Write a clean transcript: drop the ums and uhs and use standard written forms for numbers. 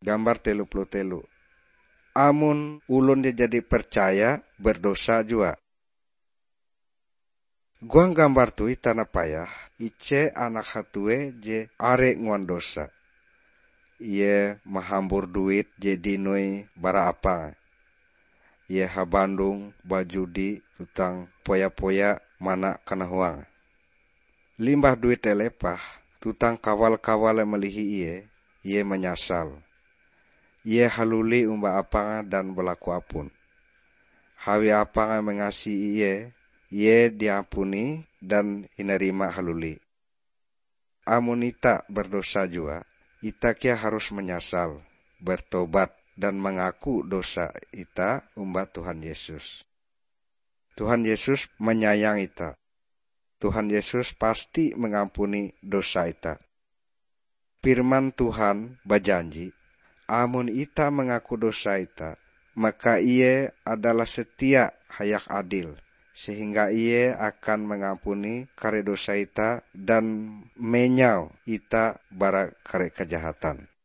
Gambar 33. Amun ulun dia jadi percaya berdosa jua. Guang gambar tui tanah payah, ice anak hatue je are nguan dosa. Ie mahambur duit je dinoi bara apa. Ie habandung bajudi tutang poya-poya mana kana huang. Limbah duit telepah, tutang kawal-kawal melihi ie menyasal. Ie haluli umba apanga dan berlaku apun. Hawi apanga mengasihi ie diampuni dan inerima haluli. Amun ita berdosa jua, ita kia harus menyasal, bertobat dan mengaku dosa ita umba Tuhan Yesus. Tuhan Yesus menyayang ita. Tuhan Yesus pasti mengampuni dosa ita. Firman Tuhan berjanji, amun ita mengaku dosa ita, maka ia adalah setia hayak adil, sehingga ia akan mengampuni kare dosa ita dan menyau ita bara kare kejahatan.